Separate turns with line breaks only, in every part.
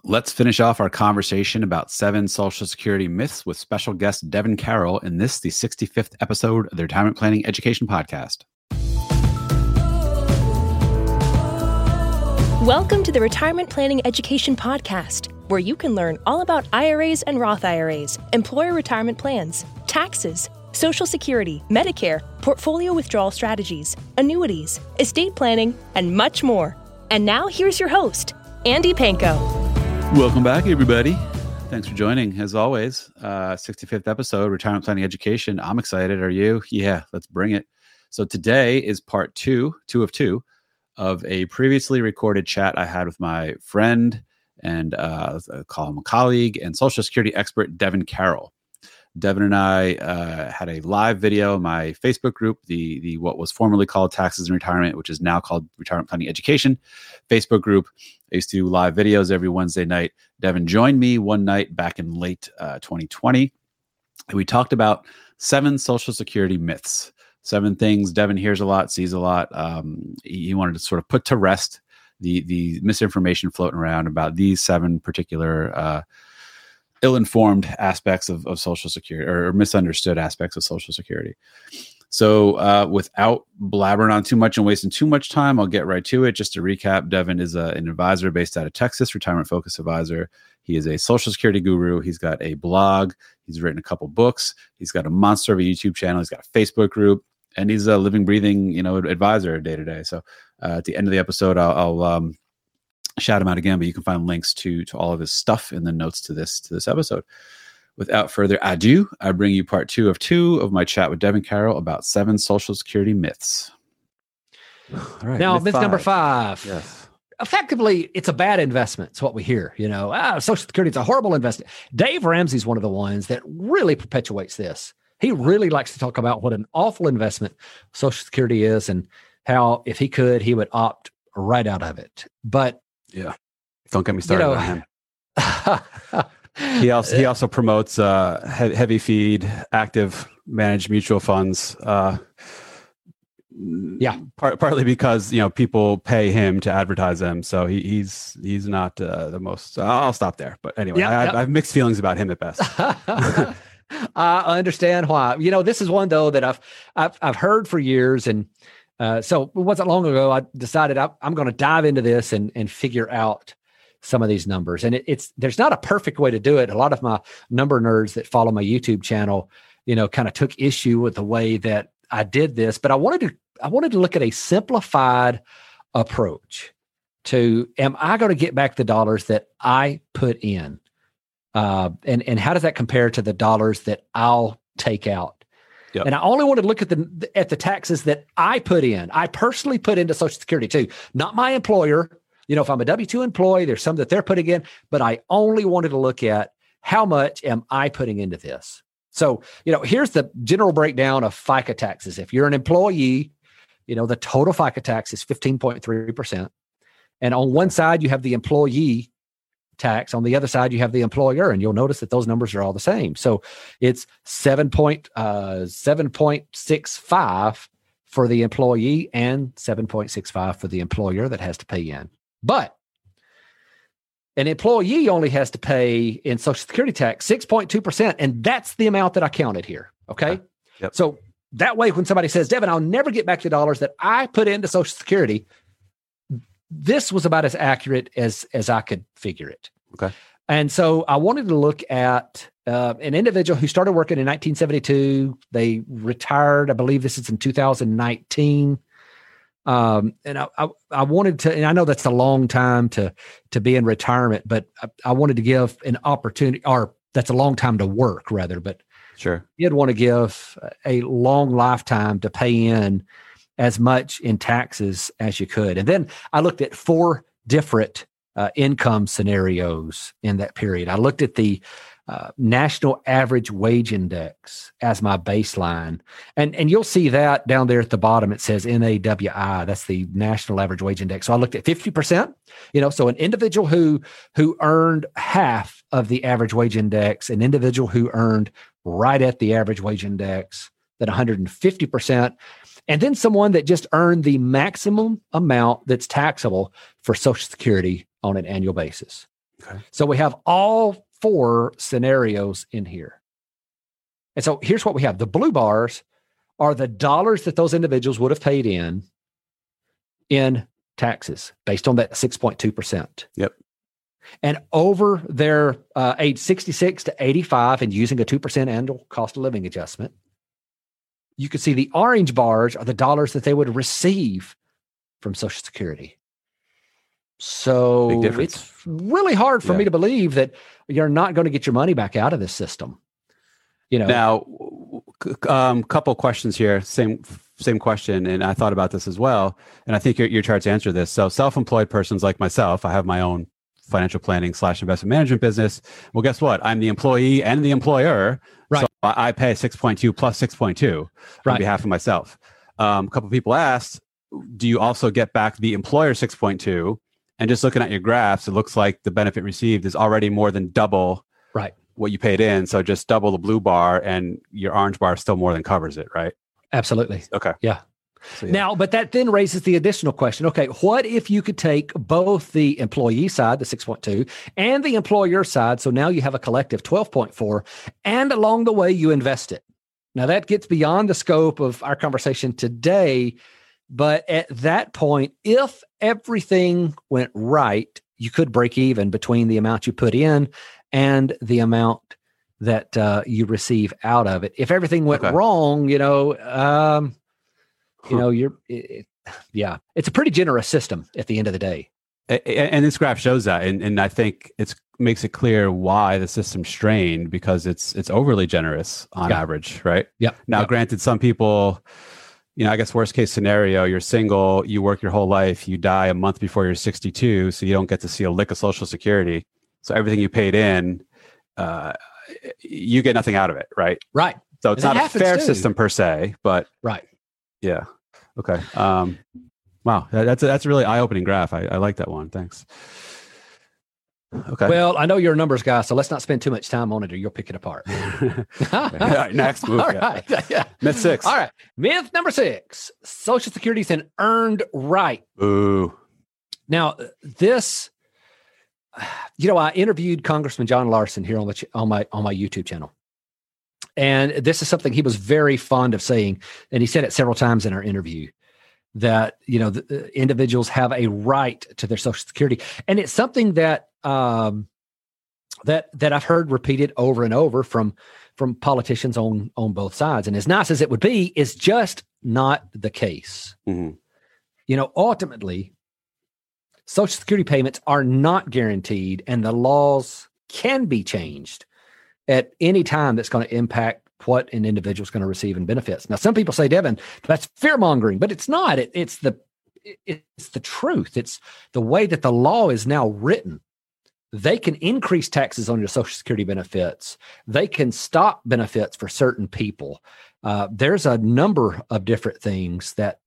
Let's finish off our conversation about 7 Social Security myths with special guest Devin Carroll in this, the 65th episode of the Retirement Planning Education Podcast.
Welcome to the Retirement Planning Education Podcast, where you can learn all about IRAs and Roth IRAs, employer retirement plans, taxes, Social Security, Medicare, portfolio withdrawal strategies, annuities, estate planning, and much more. And now here's your host, Andy Panko.
Welcome back, everybody. Thanks for joining. As always, 65th episode, Retirement Planning Education. I'm excited. Are you? Yeah, let's bring it. So today is part two of a previously recorded chat I had with my friend and I call him a colleague and Social Security expert, Devin Carroll. Devin and I had a live video in my Facebook group, the what was formerly called Taxes and Retirement, which is now called Retirement Planning Education Facebook group. I used to do live videos every Wednesday night. Devin joined me one night back in late 2020. And we talked about 7 Social Security myths, 7 things Devin hears a lot, sees a lot. He wanted to sort of put to rest the misinformation floating around about these 7 particular ill-informed aspects of Social Security or misunderstood aspects of Social Security. So without blabbering on too much and wasting too much time, I'll get right to it. Just to recap, Devin is an advisor based out of Texas, retirement focused advisor. He is a Social Security guru. He's got a blog. He's written a couple books. He's got a monster of a YouTube channel. He's got a Facebook group, and he's a living, breathing, advisor day to day. So at the end of the episode, I'll shout him out again, but you can find links to all of his stuff in the notes to this episode. Without further ado, I bring you part 2 of my chat with Devin Carroll about 7 Social Security myths.
All right, now, myth number 5. Yes. Effectively, it's a bad investment. It's what we hear. Social Security is a horrible investment. Dave Ramsey's one of the ones that really perpetuates this. He really likes to talk about what an awful investment Social Security is and how, if he could, he would opt right out of it. But
yeah, don't get me started on him. He also promotes heavy feed, active managed mutual funds. Partly because people pay him to advertise them, so he's not the most. I'll stop there. But anyway, I have mixed feelings about him at best.
I understand why. This is one though that I've heard for years, and so it wasn't long ago I decided I'm going to dive into this and figure out some of these numbers. And there's not a perfect way to do it. A lot of my number nerds that follow my YouTube channel, kind of took issue with the way that I did this, but I wanted to look at a simplified approach to, am I going to get back the dollars that I put in? And how does that compare to the dollars that I'll take out? Yep. And I only wanted to look at the taxes that I put in. I personally put into Social Security too, not my employer. If I'm a W-2 employee, there's some that they're putting in, but I only wanted to look at how much am I putting into this. So, here's the general breakdown of FICA taxes. If you're an employee, the total FICA tax is 15.3%. And on one side, you have the employee tax. On the other side, you have the employer, and you'll notice that those numbers are all the same. So it's 7.65 for the employee and 7.65 for the employer that has to pay in. But an employee only has to pay in Social Security tax 6.2%, and that's the amount that I counted here. Okay.
Yep.
So that way, when somebody says, Devin, I'll never get back the dollars that I put into Social Security, this was about as accurate as I could figure it.
Okay.
And so I wanted to look at an individual who started working in 1972. They retired. I believe this is in 2019. And I wanted to, and I know that's a long time to be in retirement, but I wanted to give an opportunity, or that's a long time to work rather, but
sure,
you'd want to give a long lifetime to pay in as much in taxes as you could. And then I looked at 4 different income scenarios in that period. I looked at the National Average Wage Index as my baseline. And you'll see that down there at the bottom. It says NAWI. That's the National Average Wage Index. So I looked at 50%, so an individual who earned half of the average wage index, an individual who earned right at the average wage index, then 150%, and then someone that just earned the maximum amount that's taxable for Social Security on an annual basis.
Okay.
So we have all 4 scenarios in here. And so here's what we have. The blue bars are the dollars that those individuals would have paid in taxes based on that 6.2%.
Yep.
And over their age 66 to 85 and using a 2% annual cost of living adjustment, you can see the orange bars are the dollars that they would receive from Social Security. So it's really hard for me to believe that you're not going to get your money back out of this system. You know.
Now, couple questions here. Same question, and I thought about this as well. And I think your charts answer this. So, self-employed persons like myself, I have my own financial planning / investment management business. Well, guess what? I'm the employee and the employer.
Right.
So I pay 6.2 plus 6.2 on behalf of myself. A couple of people asked, do you also get back the employer 6.2? And just looking at your graphs, it looks like the benefit received is already more than double what you paid in. So just double the blue bar and your orange bar still more than covers it, right?
Absolutely.
Okay.
Yeah. Now, but that then raises the additional question. Okay, what if you could take both the employee side, the 6.2, and the employer side? So now you have a collective 12.4, and along the way you invest it. Now that gets beyond the scope of our conversation today, but at that point, if everything went right, you could break even between the amount you put in and the amount that you receive out of it. If everything went wrong, it's a pretty generous system at the end of the day.
And this graph shows that, and I think it makes it clear why the system's strained, because it's overly generous on average, right?
Yeah.
Now, granted, some people, I guess worst case scenario, you're single, you work your whole life, you die a month before you're 62, so you don't get to see a lick of Social Security. So everything you paid in, you get nothing out of it, right?
Right.
So it's not a fair system per se, but yeah. Okay. Wow. That's a really eye-opening graph. I like that one. Thanks. Okay.
Well, I know you're a numbers guy, so let's not spend too much time on it or you'll pick it apart.
All right, next move.
All right. Yeah.
Myth 6.
All right. Myth number 6. Social Security is an earned right.
Ooh.
Now, this, I interviewed Congressman John Larson here on my YouTube channel. And this is something he was very fond of saying, and he said it several times in our interview, that the individuals have a right to their Social Security, and it's something that that I've heard repeated over and over from politicians on both sides. And as nice as it would be, it's just not the case.
Mm-hmm.
Ultimately, Social Security payments are not guaranteed, and the laws can be changed at any time that's going to impact what an individual is going to receive in benefits. Now, some people say, Devin, that's fear mongering, but it's not. It's the truth. It's the way that the law is now written. They can increase taxes on your Social Security benefits. They can stop benefits for certain people. There's a number of different things that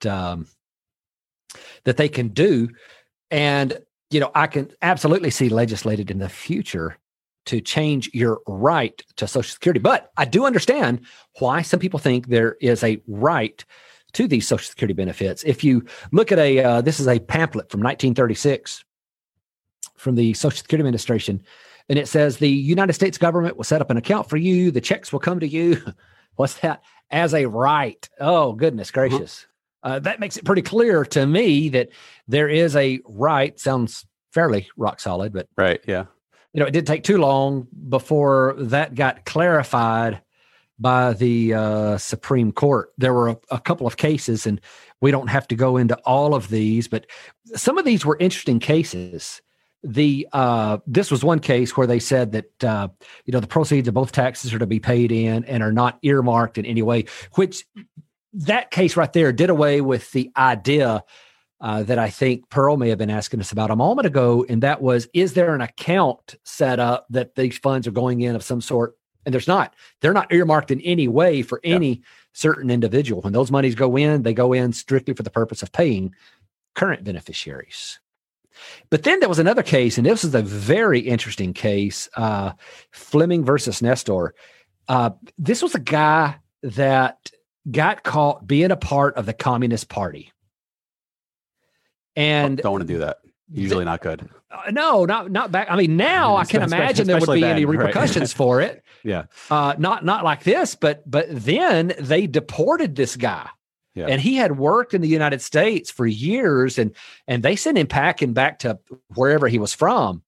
they can do. And, I can absolutely see legislated in the future to change your right to Social Security. But I do understand why some people think there is a right to these Social Security benefits. If you look at this is a pamphlet from 1936 from the Social Security Administration, and it says the United States government will set up an account for you. The checks will come to you. What's that? As a right. Oh, goodness gracious. That makes it pretty clear to me that there is a right. Sounds fairly rock solid, but
right. Yeah.
It didn't take too long before that got clarified by the Supreme Court. There were a couple of cases, and we don't have to go into all of these, but some of these were interesting cases. This was one case where they said that the proceeds of both taxes are to be paid in and are not earmarked in any way, which that case right there did away with the idea that I think Pearl may have been asking us about a moment ago, and that was, is there an account set up that these funds are going in of some sort? And there's not. They're not earmarked in any way for any certain individual. When those monies go in, they go in strictly for the purpose of paying current beneficiaries. But then there was another case, and this is a very interesting case, Fleming versus Nestor. This was a guy that got caught being a part of the Communist Party. And
don't want to do that. usually not good.
No, not back. I mean, now I can imagine there would be any repercussions for it.
Yeah.
Not like this, but then they deported this guy.
Yeah.
And he had worked in the United States for years, and they sent him packing back to wherever he was from.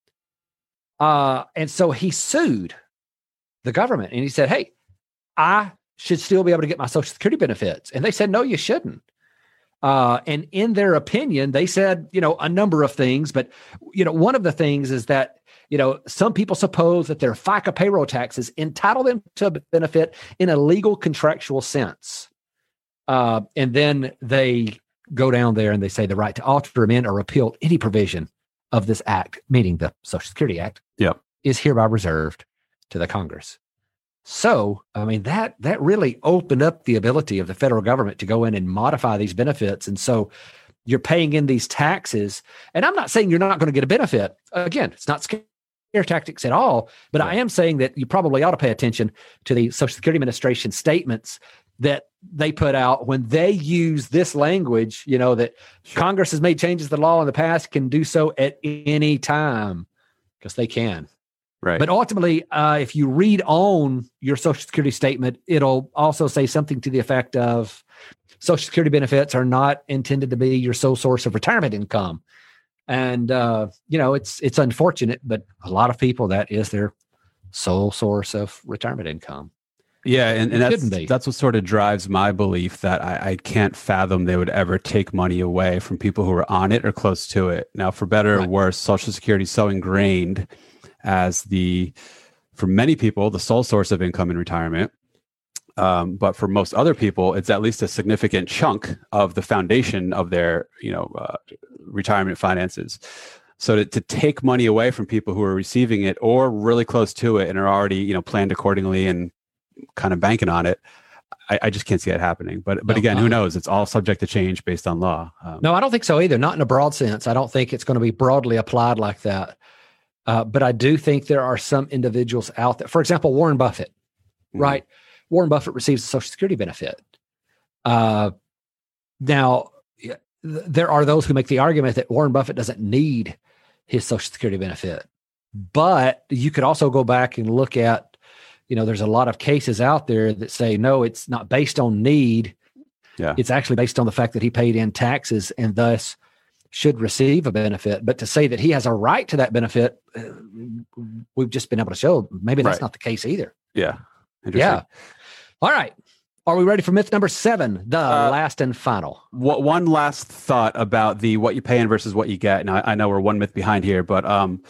And so he sued the government, and he said, "Hey, I should still be able to get my Social Security benefits." And they said, "No, you shouldn't." And in their opinion, they said, a number of things, but, one of the things is that, some people suppose that their FICA payroll taxes entitle them to a benefit in a legal contractual sense. And then they go down there and they say the right to alter, amend, or repeal any provision of this act, meaning the Social Security Act, is hereby reserved to the Congress. So, I mean, that really opened up the ability of the federal government to go in and modify these benefits. And so you're paying in these taxes. And I'm not saying you're not going to get a benefit. Again, it's not scare tactics at all. But I am saying that you probably ought to pay attention to the Social Security Administration statements that they put out when they use this language, that Congress has made changes to the law in the past, can do so at any time, because they can.
Right.
But ultimately, if you read on your Social Security statement, it'll also say something to the effect of Social Security benefits are not intended to be your sole source of retirement income. And, it's unfortunate, but a lot of people, that is their sole source of retirement income.
Yeah, and that's what sort of drives my belief that I can't fathom they would ever take money away from people who are on it or close to it. Now, for better or worse, Social Security is so ingrained as for many people, the sole source of income in retirement. But for most other people, it's at least a significant chunk of the foundation of their, retirement finances. So to take money away from people who are receiving it or really close to it and are already, planned accordingly and kind of banking on it, I just can't see it happening. But again, who knows? It's all subject to change based on law.
No, I don't think so either. Not in a broad sense. I don't think it's going to be broadly applied like that. But I do think there are some individuals out there. For example, Warren Buffett, right? Warren Buffett receives a Social Security benefit. Now, there are those who make the argument that Warren Buffett doesn't need his Social Security benefit. But you could also go back and look at, there's a lot of cases out there that say, no, it's not based on need.
Yeah.
It's actually based on the fact that he paid in taxes and thus should receive a benefit. But to say that he has a right to that benefit, we've just been able to show maybe that's not the case either.
Yeah.
Yeah. All right. Are we ready for myth number 7, the last and final?
One last thought about the what you pay in versus what you get. Now, I know we're one myth behind here, but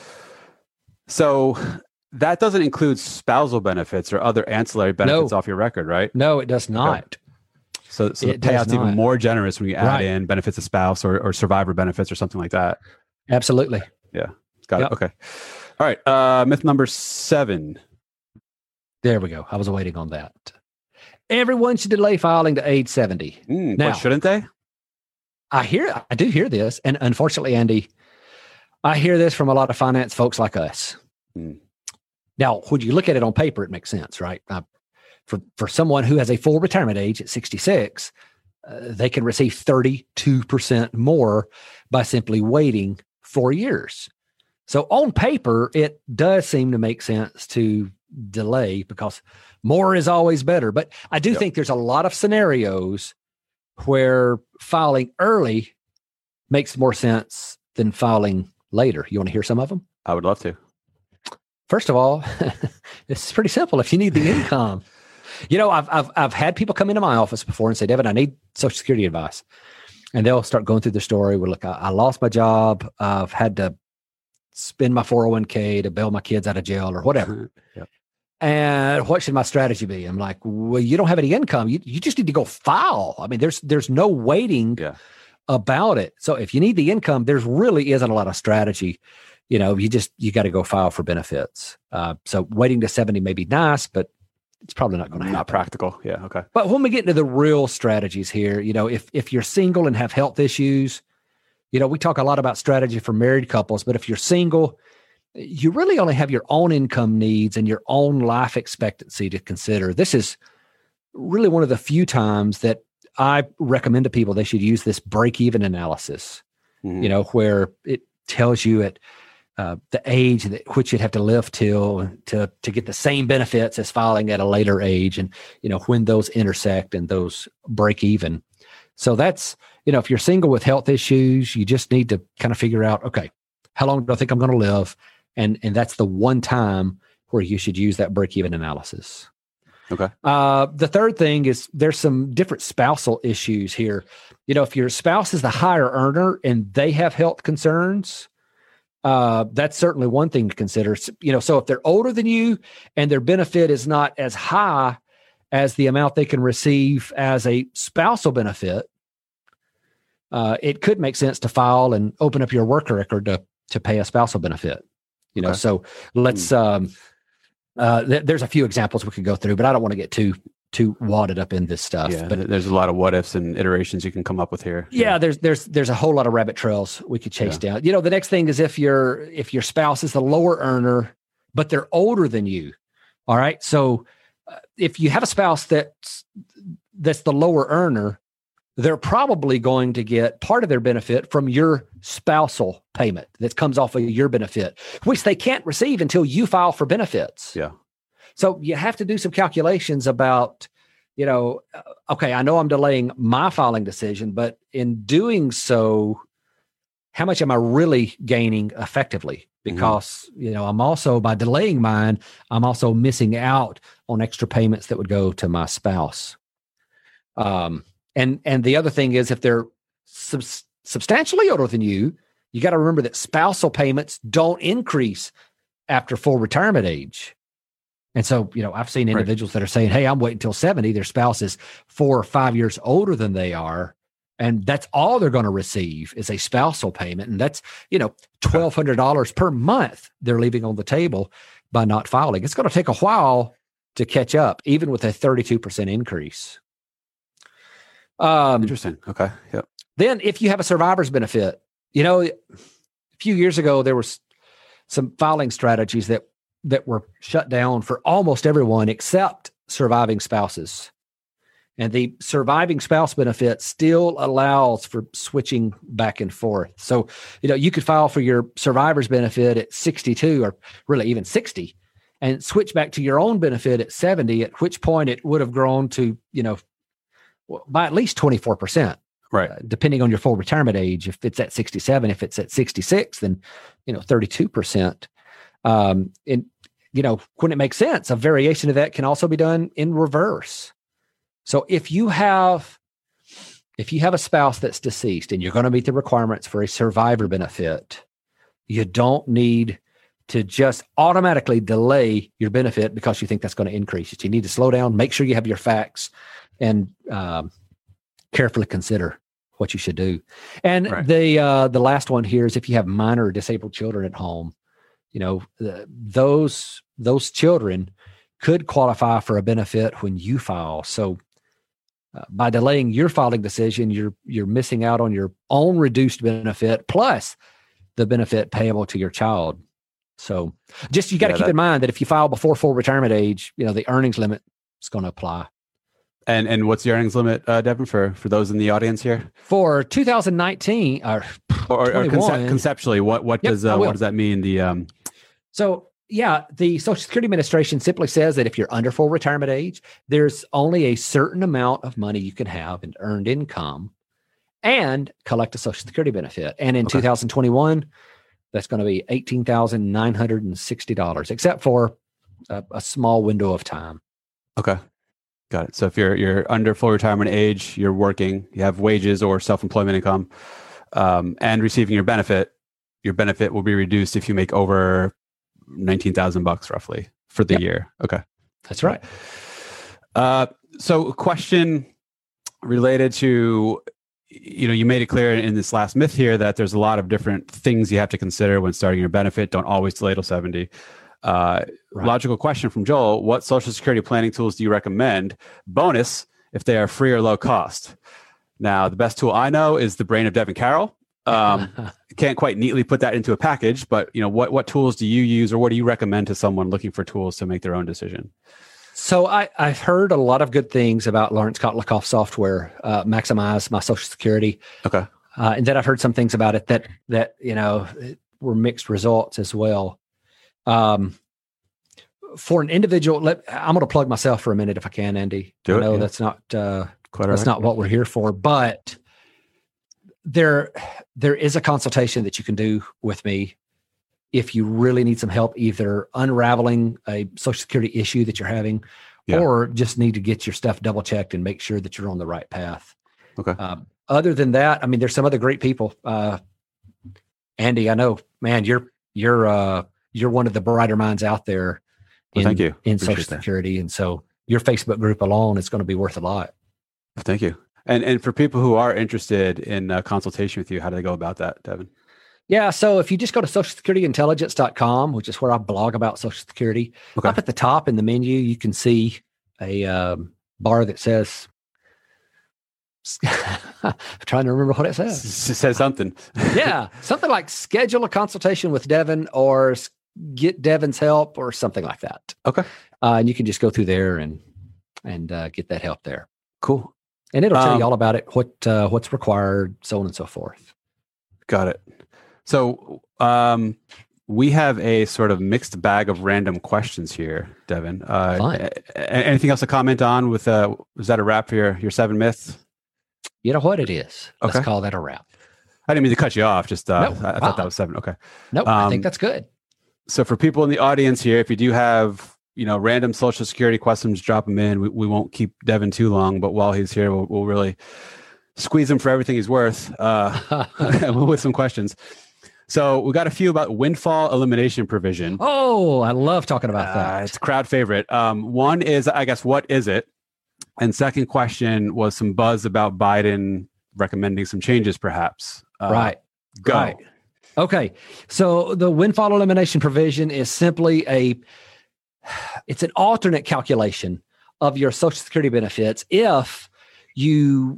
so that doesn't include spousal benefits or other ancillary benefits off your record, right?
No, it does not.
Okay. So the payout's even more generous when you add in benefits of spouse or survivor benefits or something like that.
Absolutely.
Yeah. Got it. Okay. All right. Myth number 7.
There we go. I was waiting on that. Everyone should delay filing to age 70.
Now, what, shouldn't they?
I do hear this. And unfortunately, Andy, I hear this from a lot of finance folks like us. Now, when you look at it on paper, it makes sense, right? For someone who has a full retirement age at 66, they can receive 32% more by simply waiting 4 years. So on paper, it does seem to make sense to delay because more is always better. But I do think there's a lot of scenarios where filing early makes more sense than filing later. You want to hear some of them?
I would love to.
First of all, it's pretty simple. If you need the income, I've had people come into my office before and say, Devin, I need Social Security advice. And they'll start going through the story. Well, look, I lost my job. I've had to spend my 401k to bail my kids out of jail or whatever.
Yep.
And what should my strategy be? I'm like, well, you don't have any income. You just need to go file. I mean, there's no waiting about it. So if you need the income, there really isn't a lot of strategy. You got to go file for benefits. So waiting to 70 may be nice, but it's probably not going to happen.
Not practical. Yeah. Okay.
But when we get into the real strategies here, if you're single and have health issues, we talk a lot about strategy for married couples, but if you're single, you really only have your own income needs and your own life expectancy to consider. This is really one of the few times that I recommend to people they should use this break-even analysis, where tells you at the age at which you'd have to live till to get the same benefits as filing at a later age, and when those intersect and those break even. So that's, if you're single with health issues, you just need to kind of figure out, okay, how long do I think I'm going to live? And that's the one time where you should use that break even analysis.
Okay.
The third thing is there's some different spousal issues here. If your spouse is the higher earner and they have health concerns, that's certainly one thing to consider. So if they're older than you and their benefit is not as high as the amount they can receive as a spousal benefit, it could make sense to file and open up your work record to pay a spousal benefit.
Okay.
So let's. There's a few examples we could go through, but I don't want to get too wadded up in this stuff.
Yeah,
but
there's a lot of what ifs and iterations you can come up with here.
Yeah, there's a whole lot of rabbit trails we could chase down. The next thing is if your spouse is the lower earner, but they're older than you. All right, so if you have a spouse that's the lower earner, they're probably going to get part of their benefit from your spousal payment that comes off of your benefit, which they can't receive until you file for benefits.
Yeah.
So you have to do some calculations about, okay, I know I'm delaying my filing decision, but in doing so, how much am I really gaining effectively? Because, I'm also, by delaying mine, I'm also missing out on extra payments that would go to my spouse. And the other thing is, if they're substantially older than you, you got to remember that spousal payments don't increase after full retirement age. And so, I've seen individuals that are saying, hey, I'm waiting until 70. Their spouse is 4 or 5 years older than they are. And that's all they're going to receive is a spousal payment. And that's, $1,200 per month they're leaving on the table by not filing. It's going to take a while to catch up, even with a 32% increase.
Interesting. Okay. Yep.
Then if you have a survivor's benefit, a few years ago, there was some filing strategies that were shut down for almost everyone except surviving spouses. And the surviving spouse benefit still allows for switching back and forth. So, you could file for your survivor's benefit at 62 or really even 60 and switch back to your own benefit at 70, at which point it would have grown to, by at least 24%.
Right.
Depending on your full retirement age. If it's at 67, if it's at 66, then, 32%. And, when it makes sense, a variation of that can also be done in reverse. So if you have a spouse that's deceased and you're going to meet the requirements for a survivor benefit, you don't need to just automatically delay your benefit because you think that's going to increase it. You need to slow down, make sure you have your facts, and carefully consider what you should do. And the last one here is if you have minor or disabled children at home, those children could qualify for a benefit when you file. So by delaying your filing decision, you're missing out on your own reduced benefit plus the benefit payable to your child. So you got to keep in mind that if you file before full retirement age, the earnings limit is going to apply.
And what's the earnings limit, Devin, for those in the audience here?
For 2019 or
conceptually, what does that mean?
So the Social Security Administration simply says that if you're under full retirement age, there's only a certain amount of money you can have in earned income and collect a Social Security benefit. And in 2021, that's going to be $18,960, except for a small window of time.
Okay. Got it. So if you're under full retirement age, you're working, you have wages or self-employment income, and receiving your benefit will be reduced if you make over $19,000 roughly for the year. Okay.
That's right.
So a question related to, you made it clear in this last myth here that there's a lot of different things you have to consider when starting your benefit. Don't always delay till 70. Logical question from Joel: what Social Security planning tools do you recommend? Bonus, if they are free or low cost. Now, the best tool I know is the brain of Devin Carroll. Can't quite neatly put that into a package, but what tools do you use, or what do you recommend to someone looking for tools to make their own decision?
So I've heard a lot of good things about Lawrence Kotlikoff software, Maximize My Social Security.
Okay.
And then I've heard some things about it that were mixed results as well. For an individual, I'm going to plug myself for a minute if I can, Andy. I know that's not not what we're here for, but there is a consultation that you can do with me if you really need some help, either unraveling a Social Security issue that you're having, or just need to get your stuff double checked and make sure that you're on the right path.
Okay.
Other than that, I mean, there's some other great people. Andy, I know, man, you're one of the brighter minds out there.
Thank you.
In Social Security. And so your Facebook group alone is going to be worth a lot.
Thank you. And for people who are interested in consultation with you, how do they go about that, Devin?
Yeah. So if you just go to socialsecurityintelligence.com, which is where I blog about Social Security, up at the top in the menu, you can see a bar that says, I'm trying to remember what it says.
It says something.
Yeah. Something like schedule a consultation with Devin or get Devin's help or something like that.
Okay.
And you can just go through there and get that help there.
Cool.
And it'll tell you all about it, what's required, so on and so forth.
Got it. So we have a sort of mixed bag of random questions here, Devin. Anything else to comment on with, is that a wrap for your 7 myths?
You know what it is. Let's call that a wrap.
I didn't mean to cut you off. Just I thought that was 7. Okay.
Nope. I think that's good.
So for people in the audience here, if you do have, random Social Security questions, drop them in. We won't keep Devin too long, but while he's here, we'll really squeeze him for everything he's worth with some questions. So we got a few about windfall elimination provision.
Oh, I love talking about that.
It's a crowd favorite. One is, I guess, what is it? And second question was some buzz about Biden recommending some changes, perhaps.
Right.
Go.
Right. Okay. So the windfall elimination provision is simply it's an alternate calculation of your Social Security benefits if you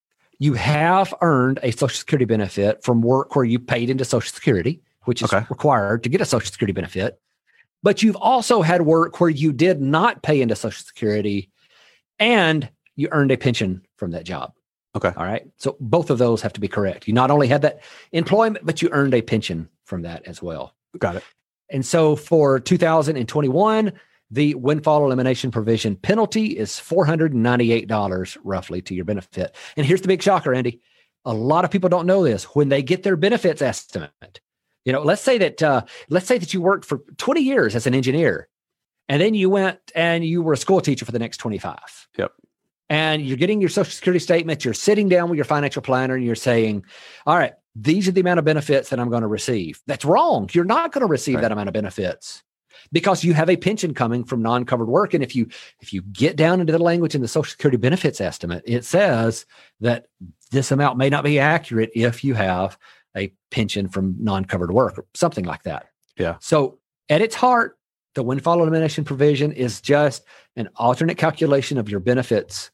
have earned a Social Security benefit from work where you paid into Social Security, which is required to get a Social Security benefit, but you've also had work where you did not pay into Social Security and you earned a pension from that job.
Okay.
All right. So both of those have to be correct. You not only had that employment, but you earned a pension from that as well.
Got it.
And so for 2021, the windfall elimination provision penalty is $498 roughly to your benefit. And here's the big shocker, Andy. A lot of people don't know this. When they get their benefits estimate, let's say that you worked for 20 years as an engineer, and then you went and you were a school teacher for the next 25.
Yep.
And you're getting your Social Security statement, you're sitting down with your financial planner and you're saying, all right, these are the amount of benefits that I'm going to receive. That's wrong. You're not going to receive that amount of benefits because you have a pension coming from non-covered work. And if you get down into the language in the Social Security benefits estimate, it says that this amount may not be accurate if you have a pension from non-covered work or something like that.
Yeah. So
at its heart, the windfall elimination provision is just an alternate calculation of your benefits.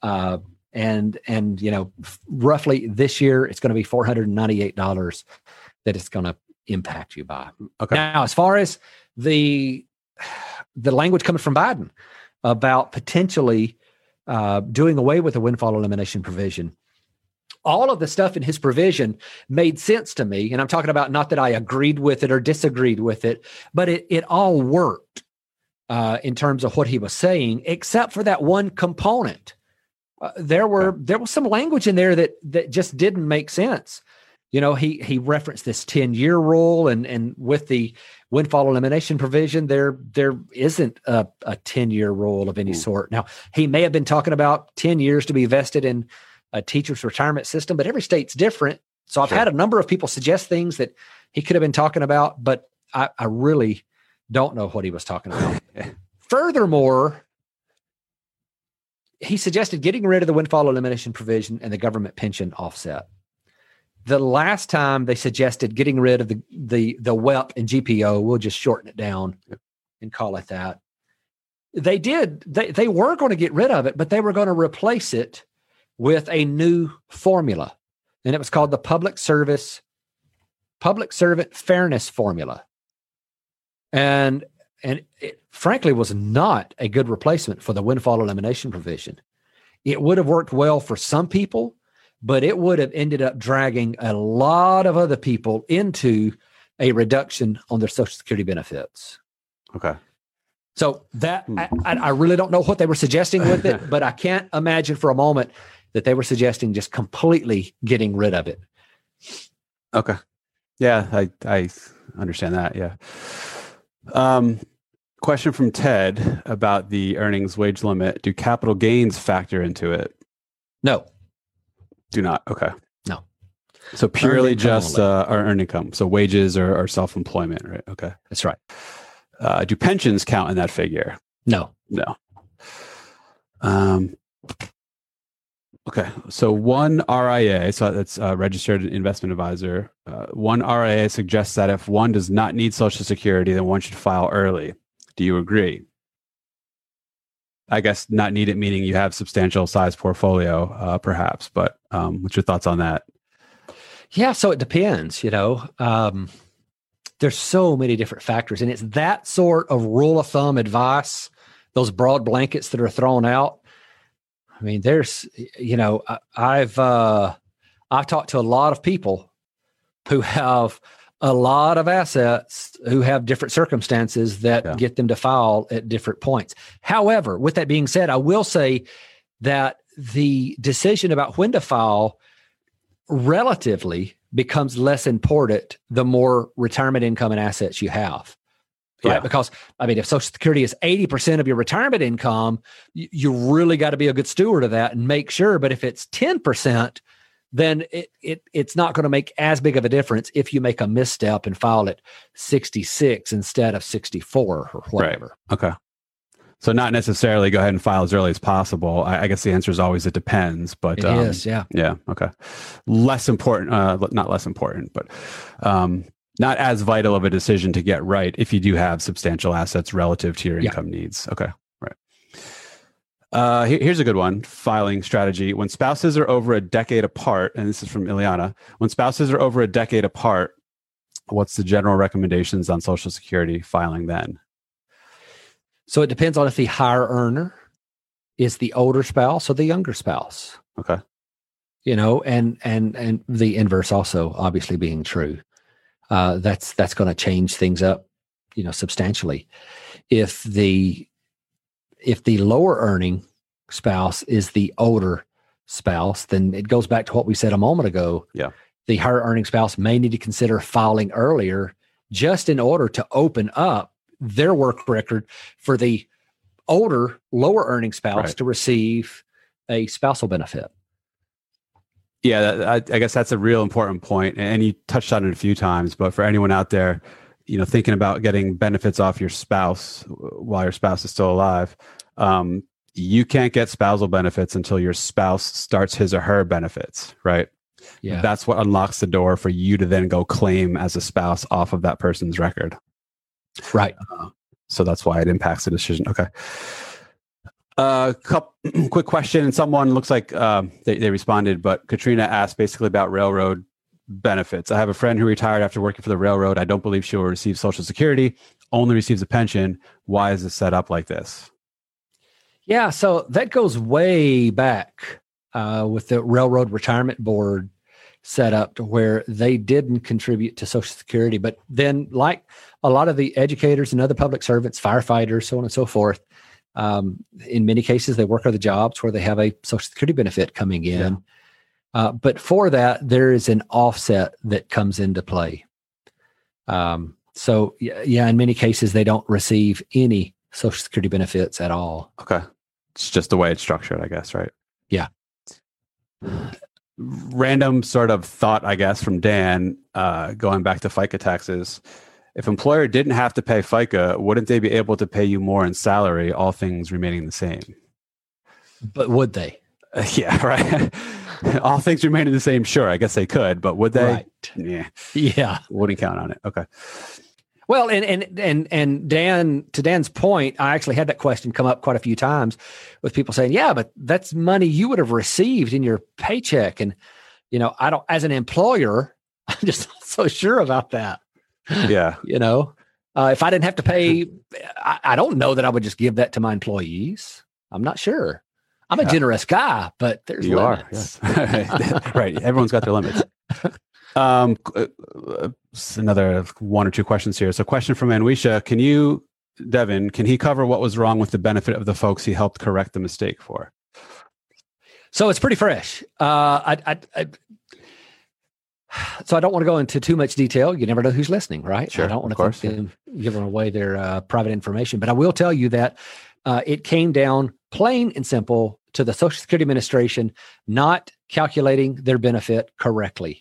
And roughly this year, it's going to be $498 that it's going to impact you by.
Okay.
Now, as far as the language coming from Biden about potentially doing away with the windfall elimination provision, all of the stuff in his provision made sense to me. And I'm talking about not that I agreed with it or disagreed with it, but it all worked in terms of what he was saying, except for that one component. There was some language in there that just didn't make sense. He referenced this 10-year rule, and with the windfall elimination provision, there isn't a 10-year rule of any sort. Now, he may have been talking about 10 years to be vested in a teacher's retirement system, but every state's different. So I've had a number of people suggest things that he could have been talking about, but I really don't know what he was talking about. Furthermore, he suggested getting rid of the windfall elimination provision and the government pension offset. The last time they suggested getting rid of the WEP and GPO, we'll just shorten it down and call it that. They did. They were going to get rid of it, but they were going to replace it with a new formula, and it was called the Public Servant Fairness Formula. And it frankly was not a good replacement for the windfall elimination provision. It would have worked well for some people, but it would have ended up dragging a lot of other people into a reduction on their Social Security benefits.
Okay.
So that I really don't know what they were suggesting with it, but I can't imagine for a moment that they were suggesting just completely getting rid of it.
Okay. Yeah, I understand that. Yeah. Question from Ted about the earnings wage limit. Do capital gains factor into it?
No.
Do not. Okay.
No.
So purely just earned income. So wages or self-employment, right? Okay.
That's right.
Do pensions count in that figure?
No.
No. Okay. So one RIA, so that's a registered investment advisor. One RIA suggests that if one does not need Social Security, then one should file early. Do you agree? I guess not need it meaning you have substantial size portfolio, perhaps. But what's your thoughts on that?
Yeah. So it depends. There's so many different factors, and it's that sort of rule of thumb advice, those broad blankets that are thrown out. I mean, there's, I've talked to a lot of people who have a lot of assets who have different circumstances that get them to file at different points. However, with that being said, I will say that the decision about when to file relatively becomes less important the more retirement income and assets you have. Right.
Yeah.
Because, if Social Security is 80% of your retirement income, you really got to be a good steward of that and make sure. But if it's 10%, then it's not going to make as big of a difference if you make a misstep and file at 66 instead of 64 or whatever.
Right. Okay. So not necessarily go ahead and file as early as possible. I guess the answer is always it depends. But
it is, yeah.
Yeah. Okay. Less important, not less important, but not as vital of a decision to get right if you do have substantial assets relative to your income needs. Okay. Right. Here's a good one. Filing strategy. When spouses are over a decade apart, and this is from Ileana, when spouses are over a decade apart, what's the general recommendations on Social Security filing then?
So it depends on if the higher earner is the older spouse or the younger spouse.
Okay.
And the inverse also obviously being true. That's going to change things up, substantially. If the lower earning spouse is the older spouse, then it goes back to what we said a moment ago.
Yeah.
The higher earning spouse may need to consider filing earlier just in order to open up their work record for the older, lower earning spouse to receive a spousal benefit.
Yeah, I guess that's a real important point. And you touched on it a few times, but for anyone out there, thinking about getting benefits off your spouse while your spouse is still alive, you can't get spousal benefits until your spouse starts his or her benefits, right?
Yeah.
That's what unlocks the door for you to then go claim as a spouse off of that person's record.
Right.
So that's why it impacts the decision. Okay. Quick question. And someone looks like they responded, but Katrina asked basically about railroad benefits. I have a friend who retired after working for the railroad. I don't believe she will receive Social Security, only receives a pension. Why is it set up like this?
Yeah. So that goes way back with the Railroad Retirement Board set up to where they didn't contribute to Social Security. But then, like a lot of the educators and other public servants, firefighters, so on and so forth, in many cases, they work other jobs where they have a Social Security benefit coming in. Yeah. But for that, there is an offset that comes into play. So, in many cases, they don't receive any Social Security benefits at all.
Okay. It's just the way it's structured, I guess, right?
Yeah.
Random sort of thought, I guess, from Dan, going back to FICA taxes. If employer didn't have to pay FICA, wouldn't they be able to pay you more in salary, all things remaining the same?
But would they?
Yeah, right. All things remaining the same, sure. I guess they could, but would they?
Right. Yeah.
Wouldn't count on it. Okay.
Well, and Dan, to Dan's point, I actually had that question come up quite a few times with people saying, yeah, but that's money you would have received in your paycheck. And, I don't, as an employer, I'm just not so sure about that.
Yeah.
If I didn't have to pay, I don't know that I would just give that to my employees. I'm not sure. I'm a generous guy, but there's limits.
You are, yes. Right. Everyone's got their limits. Another one or two questions here. So, question from Anwisha: Devin, can he cover what was wrong with the benefit of the folks he helped correct the mistake for?
So it's pretty fresh. So I don't want to go into too much detail. You never know who's listening, right?
Sure,
I don't want to give them away their private information, but I will tell you that it came down plain and simple to the Social Security Administration not calculating their benefit correctly.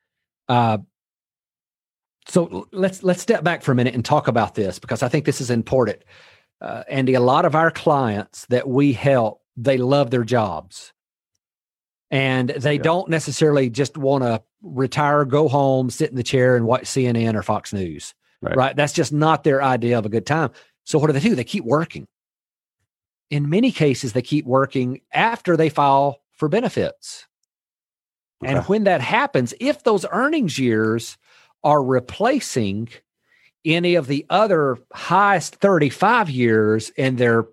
So let's step back for a minute and talk about this, because I think this is important. Andy, a lot of our clients that we help, they love their jobs. And they don't necessarily just want to retire, go home, sit in the chair and watch CNN or Fox News, right? That's just not their idea of a good time. So what do? They keep working. In many cases, they keep working after they file for benefits. Okay. And when that happens, if those earnings years are replacing any of the other highest 35 years in their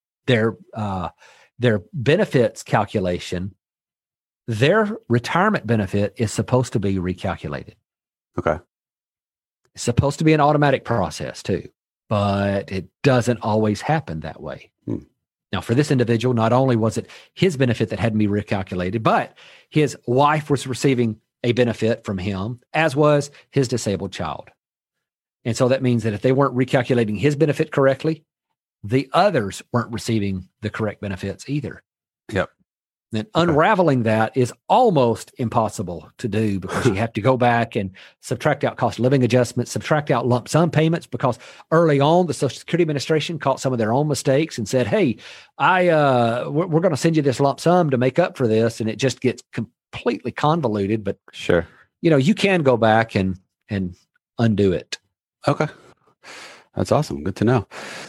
benefits calculation, their retirement benefit is supposed to be recalculated.
Okay.
It's supposed to be an automatic process too, but it doesn't always happen that way. Now, for this individual, not only was it his benefit that had to be recalculated, but his wife was receiving a benefit from him, as was his disabled child. And so that means that if they weren't recalculating his benefit correctly, the others weren't receiving the correct benefits either.
Yep.
And unraveling that is almost impossible to do, because you have to go back and subtract out cost of living adjustments, subtract out lump sum payments, because early on the Social Security Administration caught some of their own mistakes and said, hey, we're going to send you this lump sum to make up for this. And it just gets completely convoluted. But
sure,
you can go back and undo it.
Okay. That's awesome. Good to know.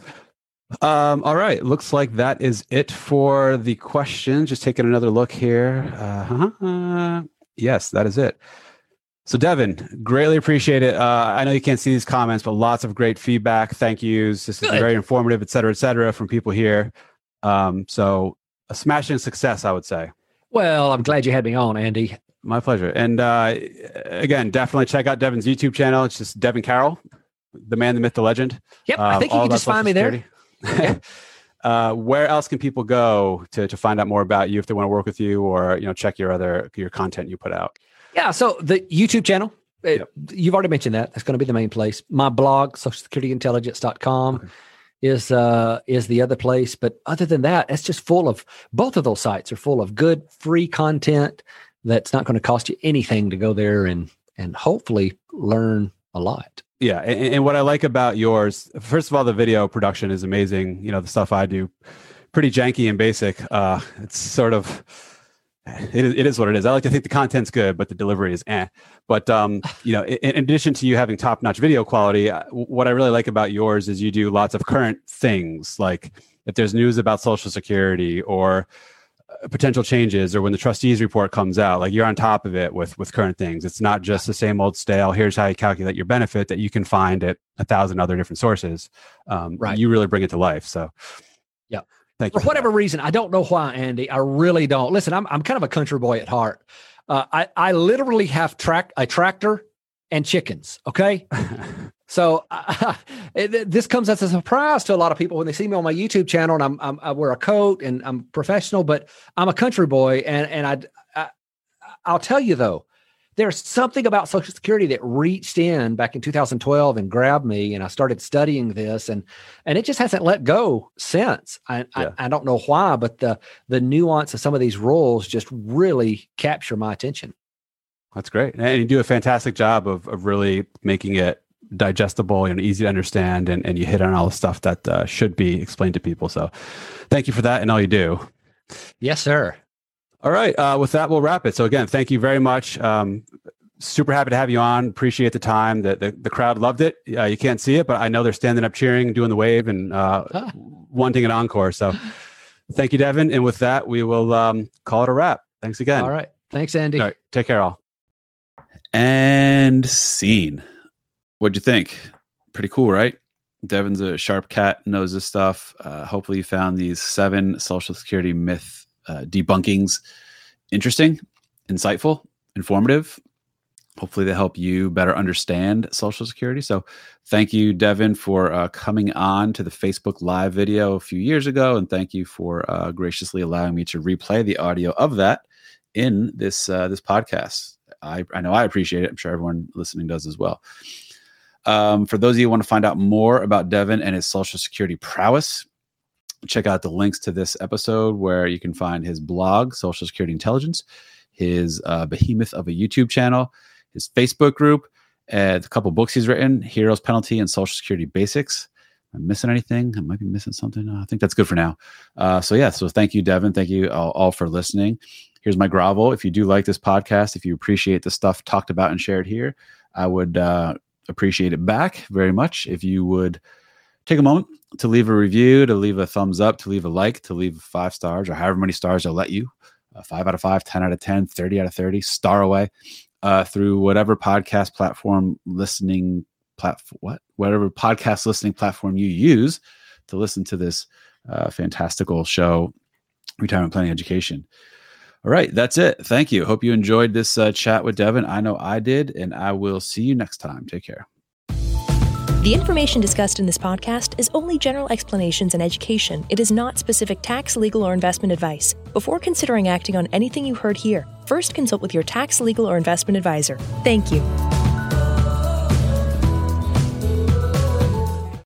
All right. Looks like that is it for the questions. Just taking another look here. Yes, that is it. So Devin, greatly appreciate it. I know you can't see these comments, but lots of great feedback. Thank yous. This is very informative, et cetera, from people here. So a smashing success, I would say.
Well, I'm glad you had me on, Andy.
My pleasure. And again, definitely check out Devin's YouTube channel. It's just Devin Carroll, the man, the myth, the legend.
Yep. I think you can just find me there.
Where else can people go to find out more about you if they want to work with you, or check your content you put out? Yeah,
so the YouTube channel, you've already mentioned that. That's going to be the main place. My blog, socialsecurityintelligence.com, is the other place. But other than that, it's just full of, both of those sites are full of good free content that's not going to cost you anything to go there and hopefully learn a lot.
Yeah. And what I like about yours, first of all, the video production is amazing. The stuff I do, pretty janky and basic. It's sort of, it is what it is. I like to think the content's good, but the delivery is eh. But, in addition to you having top-notch video quality, what I really like about yours is you do lots of current things. Like if there's news about Social Security or potential changes, or when the trustees report comes out, like you're on top of it with current things. It's not just the same old stale, here's how you calculate your benefit that you can find at 1,000 other different sources. You really bring it to life. So
yeah,
thank you.
For whatever reason, I don't know why, Andy, I really don't. Listen, I'm kind of a country boy at heart. I literally have a tractor and chickens. Okay. So this comes as a surprise to a lot of people when they see me on my YouTube channel, and I wear a coat and I'm professional, but I'm a country boy. And I'll tell you though, there's something about Social Security that reached in back in 2012 and grabbed me, and I started studying this, and it just hasn't let go since. I don't know why, but the nuance of some of these rules just really capture my attention.
That's great. And you do a fantastic job of really making it digestible and easy to understand, and you hit on all the stuff that should be explained to people. So thank you for that and all you do.
Yes, sir.
All right. With that, we'll wrap it. So again, thank you very much. Super happy to have you on. Appreciate the time. The crowd loved it. You can't see it, but I know they're standing up cheering, doing the wave, and wanting an encore. So thank you, Devin. And with that, we will call it a wrap. Thanks again.
All right. Thanks, Andy.
All right. Take care, all. And scene. What'd you think? Pretty cool, right? Devin's a sharp cat, knows this stuff. Hopefully you found these 7 Social Security myth debunkings interesting, insightful, informative. Hopefully they help you better understand Social Security. So thank you, Devin, for coming on to the Facebook Live video a few years ago. And thank you for graciously allowing me to replay the audio of that in this podcast. I know I appreciate it. I'm sure everyone listening does as well. For those of you who want to find out more about Devin and his Social Security prowess, check out the links to this episode where you can find his blog, Social Security Intelligence, his behemoth of a YouTube channel, his Facebook group, and a couple books he's written, Heroes Penalty and Social Security Basics. Am I missing anything? I might be missing something. I think that's good for now. So thank you, Devin. Thank you all for listening. Here's my grovel. If you do like this podcast, if you appreciate the stuff talked about and shared here, I would appreciate it back very much if you would take a moment to leave a review, to leave a thumbs up, to leave a like, to leave 5 stars or however many stars they'll let you. 5 out of 5, 10 out of 10, 30 out of 30, star away. Through whatever podcast platform whatever podcast listening platform you use to listen to this fantastical show, Retirement Planning Education. All right, that's it. Thank you. Hope you enjoyed this chat with Devin. I know I did, and I will see you next time. Take care.
The information discussed in this podcast is only general explanations and education. It is not specific tax, legal, or investment advice. Before considering acting on anything you heard here, first consult with your tax, legal, or investment advisor. Thank you.